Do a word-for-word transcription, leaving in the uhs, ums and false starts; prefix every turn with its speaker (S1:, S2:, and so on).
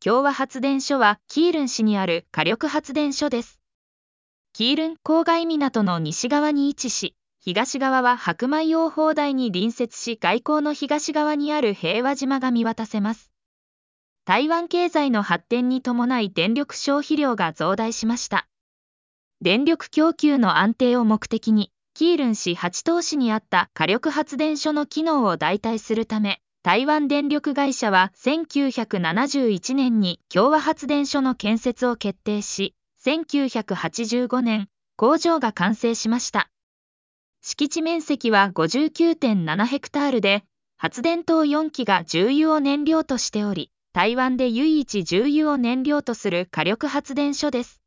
S1: 共和発電所はキールン市にある火力発電所です。キールン郊外港の西側に位置し、東側は白米用砲台に隣接し、外交の東側にある平和島が見渡せます。台湾経済の発展に伴い電力消費量が増大しました。電力供給の安定を目的に、キールン市八島市にあった火力発電所の機能を代替するため、台湾電力会社はせんきゅうひゃくななじゅういちねんに共和発電所の建設を決定し、せんきゅうひゃくはちじゅうごねん、工場が完成しました。敷地面積は ごじゅうきゅうてんななヘクタールで、発電塔よんきが重油を燃料としており、台湾で唯一重油を燃料とする火力発電所です。